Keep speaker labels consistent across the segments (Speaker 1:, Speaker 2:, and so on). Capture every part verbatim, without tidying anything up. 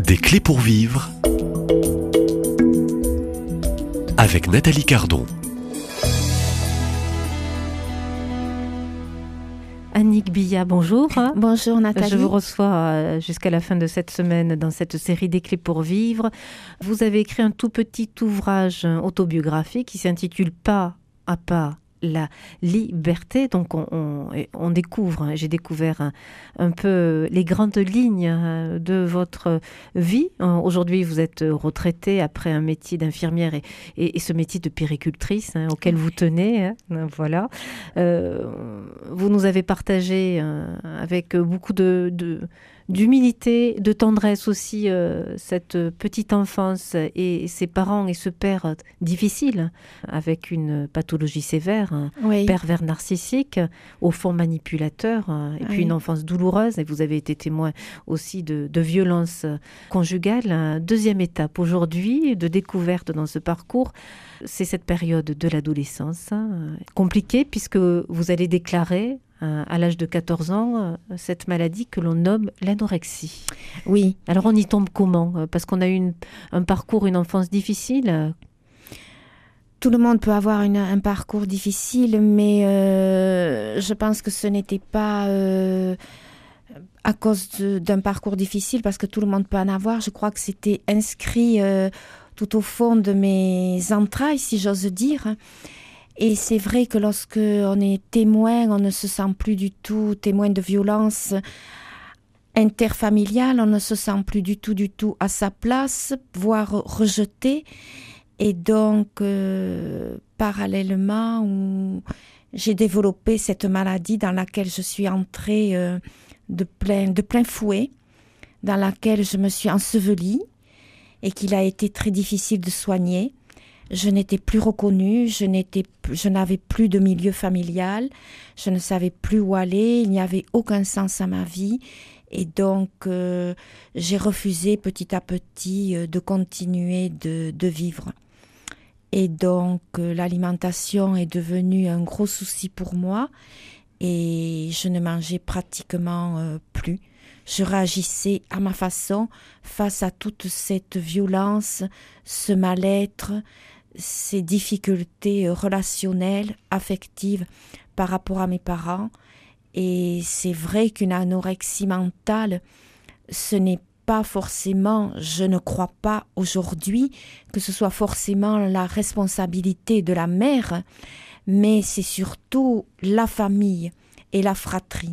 Speaker 1: Des clés pour vivre avec Nathalie Cardon.
Speaker 2: Annick Billat, bonjour.
Speaker 3: Bonjour Nathalie.
Speaker 2: Je vous reçois jusqu'à la fin de cette semaine dans cette série des clés pour vivre. Vous avez écrit un tout petit ouvrage autobiographique qui s'intitule Pas à pas la liberté. Donc on, on, on découvre, j'ai découvert un, un peu les grandes lignes de votre vie. Aujourd'hui, vous êtes retraitée après un métier d'infirmière et, et, et ce métier de puéricultrice hein, auquel vous tenez. Hein, voilà. Euh, vous nous avez partagé euh, avec beaucoup de, de d'humilité, de tendresse aussi, euh, cette petite enfance et ses parents et ce père difficile, avec une pathologie sévère, un oui. pervers narcissique, au fond manipulateur, et puis oui. une enfance douloureuse, et vous avez été témoin aussi de, de violences conjugales. Deuxième étape aujourd'hui, de découverte dans ce parcours, c'est cette période de l'adolescence, hein, compliquée, puisque vous allez déclarer à l'âge de quatorze ans, cette maladie que l'on nomme l'anorexie.
Speaker 3: Oui.
Speaker 2: Alors on y tombe comment ? Parce qu'on a eu une, un parcours, une enfance difficile.
Speaker 3: Tout le monde peut avoir une, un parcours difficile, mais euh, je pense que ce n'était pas euh, à cause de, d'un parcours difficile, parce que tout le monde peut en avoir. Je crois que c'était inscrit euh, tout au fond de mes entrailles, si j'ose dire. Et c'est vrai que lorsque on est témoin, on ne se sent plus du tout témoin de violence interfamiliale, on ne se sent plus du tout, du tout à sa place, voire rejeté. Et donc, euh, parallèlement, où j'ai développé cette maladie dans laquelle je suis entrée euh, de plein, de plein fouet, dans laquelle je me suis ensevelie et qu'il a été très difficile de soigner. Je n'étais plus reconnue, je, n'étais, je n'avais plus de milieu familial, je ne savais plus où aller, il n'y avait aucun sens à ma vie. Et donc, euh, j'ai refusé petit à petit euh, de continuer de, de vivre. Et donc, euh, l'alimentation est devenue un gros souci pour moi et je ne mangeais pratiquement euh, plus. Je réagissais à ma façon face à toute cette violence, ce mal-être, ces difficultés relationnelles, affectives par rapport à mes parents. Et c'est vrai qu'une anorexie mentale, ce n'est pas forcément, je ne crois pas aujourd'hui que ce soit forcément la responsabilité de la mère, mais c'est surtout la famille et la fratrie.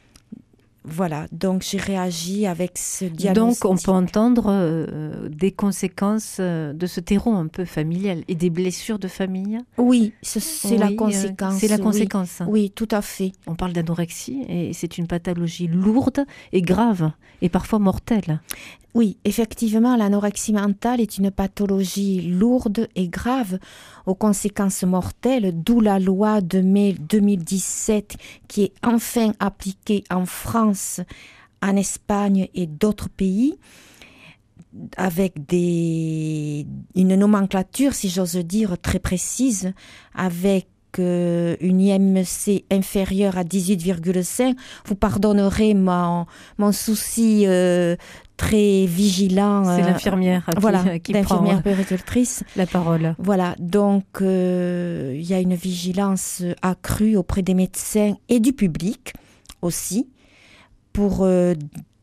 Speaker 3: Voilà, donc j'ai réagi avec ce diagnostic.
Speaker 2: Donc on peut entendre euh, des conséquences euh, de ce terreau un peu familial et des blessures de famille.
Speaker 3: Oui, ce, c'est
Speaker 2: oui,
Speaker 3: la conséquence.
Speaker 2: Euh, c'est la conséquence.
Speaker 3: Oui, oui, tout à fait.
Speaker 2: On parle d'anorexie et c'est une pathologie lourde et grave et parfois mortelle.
Speaker 3: Oui, effectivement, l'anorexie mentale est une pathologie lourde et grave aux conséquences mortelles, d'où la loi de mai deux mille dix-sept qui est enfin appliquée en France, en Espagne et d'autres pays, avec des, une nomenclature, si j'ose dire, très précise, avec euh, une I M C inférieure à dix-huit virgule cinq. Vous pardonnerez mon, mon souci euh, très vigilant.
Speaker 2: C'est l'infirmière qui,
Speaker 3: voilà,
Speaker 2: qui
Speaker 3: l'infirmière
Speaker 2: prend
Speaker 3: puéricultrice.
Speaker 2: La parole.
Speaker 3: Voilà, donc euh, il y a une vigilance accrue auprès des médecins et du public aussi pour euh,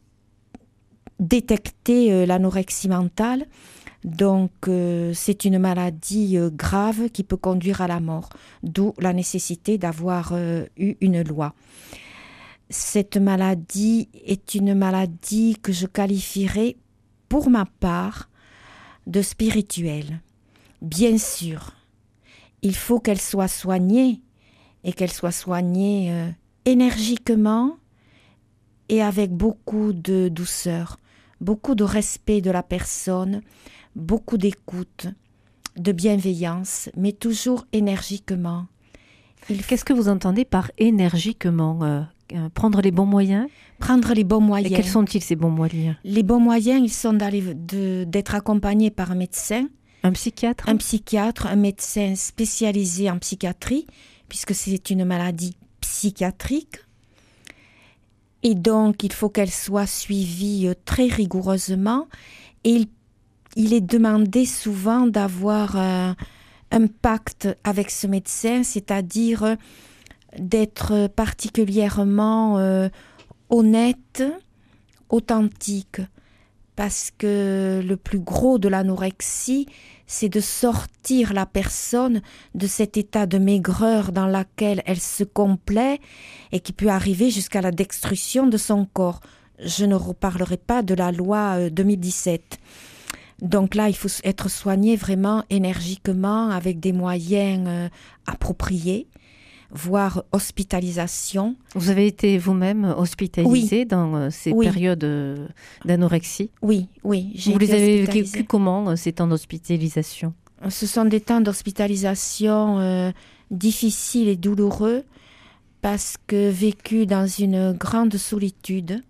Speaker 3: détecter euh, l'anorexie mentale. Donc, euh, c'est une maladie euh, grave qui peut conduire à la mort, d'où la nécessité d'avoir euh, eu une loi. Cette maladie est une maladie que je qualifierais, pour ma part, de spirituelle. Bien sûr, il faut qu'elle soit soignée, et qu'elle soit soignée euh, énergiquement et avec beaucoup de douceur, beaucoup de respect de la personne, beaucoup d'écoute, de bienveillance, mais toujours énergiquement.
Speaker 2: Il... Qu'est-ce que vous entendez par énergiquement euh, euh, prendre les bons moyens ?
Speaker 3: Prendre les bons moyens.
Speaker 2: Et quels sont-ils ces bons moyens ?
Speaker 3: Les bons moyens, ils sont d'aller, de, d'être accompagné par un médecin.
Speaker 2: Un psychiatre ?
Speaker 3: Un psychiatre, un médecin spécialisé en psychiatrie, puisque c'est une maladie psychiatrique. Et donc, il faut qu'elle soit suivie très rigoureusement. Et il, il est demandé souvent d'avoir un, un pacte avec ce médecin, c'est-à-dire d'être particulièrement euh, honnête, authentique. Parce que le plus gros de l'anorexie, c'est de sortir la personne de cet état de maigreur dans lequel elle se complaît et qui peut arriver jusqu'à la destruction de son corps. Je ne reparlerai pas de la loi deux mille dix-sept. Donc là, il faut être soigné vraiment énergiquement avec des moyens euh, appropriés, voire hospitalisation.
Speaker 2: Vous avez été vous-même hospitalisée
Speaker 3: oui.
Speaker 2: dans euh, ces
Speaker 3: oui.
Speaker 2: périodes euh, d'anorexie?
Speaker 3: Oui, oui.
Speaker 2: J'ai Vous été les avez vécues comment, euh, ces temps d'hospitalisation?
Speaker 3: Ce sont des temps d'hospitalisation euh, difficiles et douloureux parce que vécus dans une grande solitude,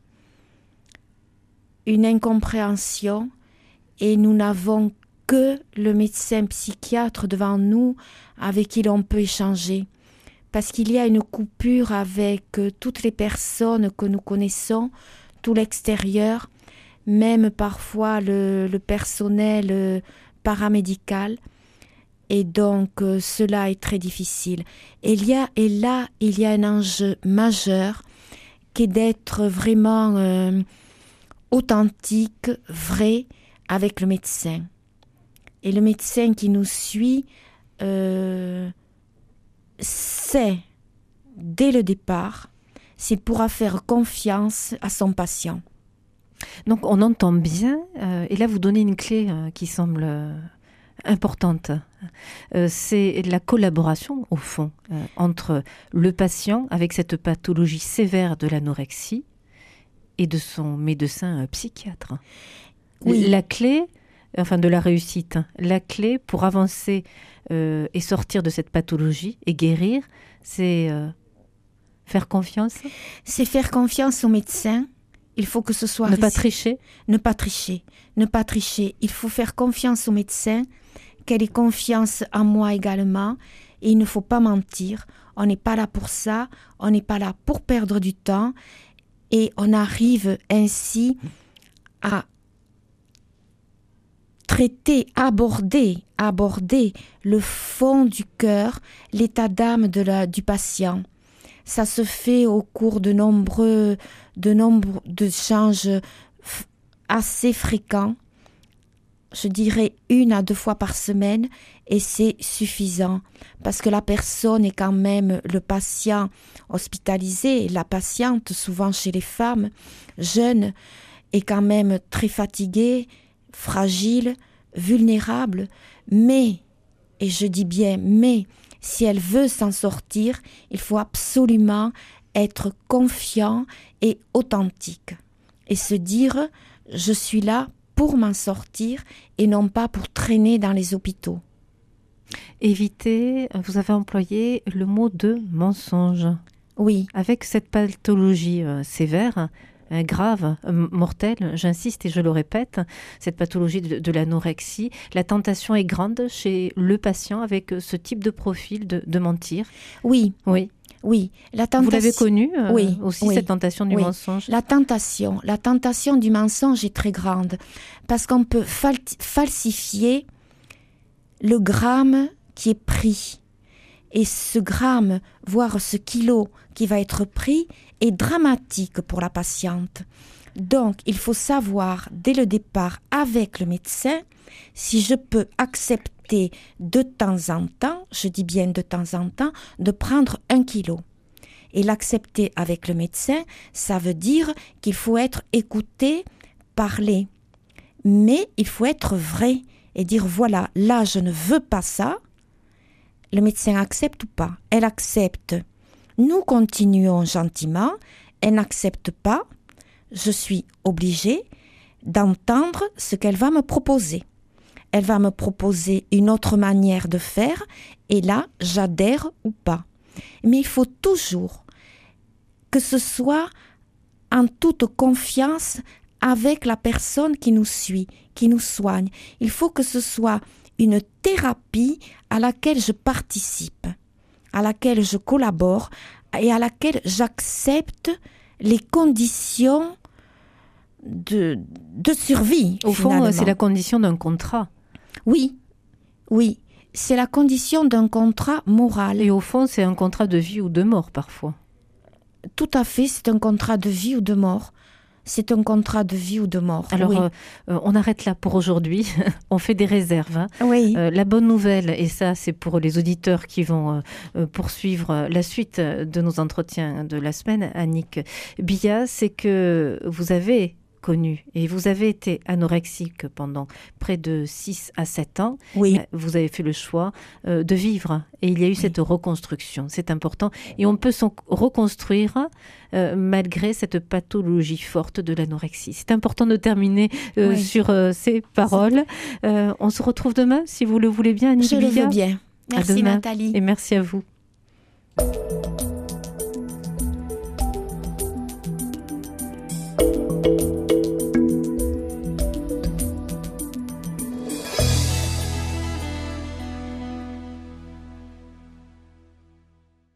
Speaker 3: une incompréhension, et nous n'avons que le médecin psychiatre devant nous avec qui l'on peut échanger. Parce qu'il y a une coupure avec toutes les personnes que nous connaissons, tout l'extérieur, même parfois le, le personnel paramédical. Et donc, euh, cela est très difficile. Et, il y a, et là, il y a un enjeu majeur qui est d'être vraiment euh, authentique, vrai, avec le médecin. Et le médecin qui nous suit euh, sait, dès le départ, s'il pourra faire confiance à son patient.
Speaker 2: Donc, on entend bien, euh, et là, vous donnez une clé euh, qui semble euh, importante. Euh, c'est la collaboration, au fond, euh, entre le patient avec cette pathologie sévère de l'anorexie et de son médecin euh, psychiatre. Oui. La clé, enfin de la réussite, la clé pour avancer euh, et sortir de cette pathologie et guérir, c'est euh, faire confiance.
Speaker 3: C'est faire confiance au médecin. Il faut que ce soit...
Speaker 2: Ne réussi. pas tricher.
Speaker 3: Ne pas tricher. Ne pas tricher. Il faut faire confiance au médecin, qu'elle ait confiance en moi également. Et il ne faut pas mentir. On n'est pas là pour ça. On n'est pas là pour perdre du temps. Et on arrive ainsi à traiter, aborder, aborder le fond du cœur, l'état d'âme de la, du patient. Ça se fait au cours de nombreux, de nombreux d'échanges assez fréquents. Je dirais une à deux fois par semaine et c'est suffisant parce que la personne est quand même, le patient hospitalisé, la patiente, souvent chez les femmes jeunes, est quand même très fatiguée, fragile, vulnérable, mais, et je dis bien mais, si elle veut s'en sortir, il faut absolument être confiant et authentique et se dire je suis là pour m'en sortir et non pas pour traîner dans les hôpitaux.
Speaker 2: Éviter, vous avez employé le mot de mensonge.
Speaker 3: Oui.
Speaker 2: Avec cette pathologie euh, sévère, euh, grave, euh, mortelle, j'insiste et je le répète, cette pathologie de, de l'anorexie, la tentation est grande chez le patient avec ce type de profil de, de mentir.
Speaker 3: Oui.
Speaker 2: Oui.
Speaker 3: Oui, la tentation...
Speaker 2: Vous l'avez connue euh,
Speaker 3: oui,
Speaker 2: aussi,
Speaker 3: oui,
Speaker 2: cette tentation du
Speaker 3: oui.
Speaker 2: mensonge?
Speaker 3: La tentation, la tentation du mensonge est très grande parce qu'on peut fal- falsifier le gramme qui est pris. Et ce gramme, voire ce kilo qui va être pris, est dramatique pour la patiente. Donc, il faut savoir dès le départ avec le médecin si je peux accepter de temps en temps, je dis bien de temps en temps, de prendre un kilo. Et l'accepter avec le médecin, ça veut dire qu'il faut être écouté, parler. Mais il faut être vrai et dire voilà, là je ne veux pas ça. Le médecin accepte ou pas? Elle accepte. Nous continuons gentiment. Elle n'accepte pas. Je suis obligée d'entendre ce qu'elle va me proposer. Elle va me proposer une autre manière de faire et là, j'adhère ou pas. Mais il faut toujours que ce soit en toute confiance avec la personne qui nous suit, qui nous soigne. Il faut que ce soit une thérapie à laquelle je participe, à laquelle je collabore et à laquelle j'accepte les conditions de, de survie.
Speaker 2: Au
Speaker 3: finalement.
Speaker 2: fond, c'est la condition d'un contrat.
Speaker 3: Oui, oui. C'est la condition d'un contrat moral.
Speaker 2: Et au fond, c'est un contrat de vie ou de mort parfois.
Speaker 3: Tout à fait, c'est un contrat de vie ou de mort. C'est un contrat de vie ou de mort.
Speaker 2: Alors,
Speaker 3: oui.
Speaker 2: euh, on arrête là pour aujourd'hui. On fait des réserves. Hein.
Speaker 3: Oui.
Speaker 2: Euh, la bonne nouvelle, et ça c'est pour les auditeurs qui vont euh, poursuivre la suite de nos entretiens de la semaine, Annick Billat, c'est que vous avez connu et vous avez été anorexique pendant près de six à sept ans.
Speaker 3: Oui.
Speaker 2: Vous avez fait le choix euh, de vivre et il y a eu oui. cette reconstruction. C'est important et on peut se reconstruire euh, malgré cette pathologie forte de l'anorexie. C'est important de terminer euh, oui. sur euh, ces paroles. Euh, on se retrouve demain si vous le voulez bien, Annick
Speaker 3: Je
Speaker 2: Billat.
Speaker 3: le veux bien. Merci Nathalie.
Speaker 2: Et merci à vous.